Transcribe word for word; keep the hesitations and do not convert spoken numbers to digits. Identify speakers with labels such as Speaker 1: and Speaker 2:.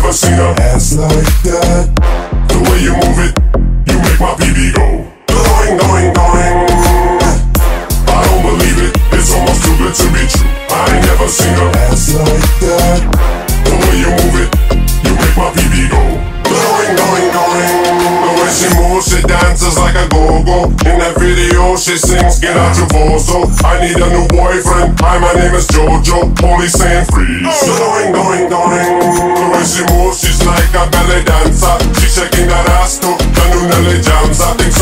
Speaker 1: never seen a ass like that. The way you move it, you make my P B go going, going, going. I don't believe it, it's almost too good to be true. I ain't never seen a ass like that. The way you move it, you make my P B go going, going, going. The way she moves, she dances like a go-go. In that video, she sings, get out your bozo. I need a new boyfriend, hi, my name is Jojo. Police saying freeze. Going, going, going. The way she moves, she's like a belly dancer. She's shaking that ass to the new Nelly Jams. I think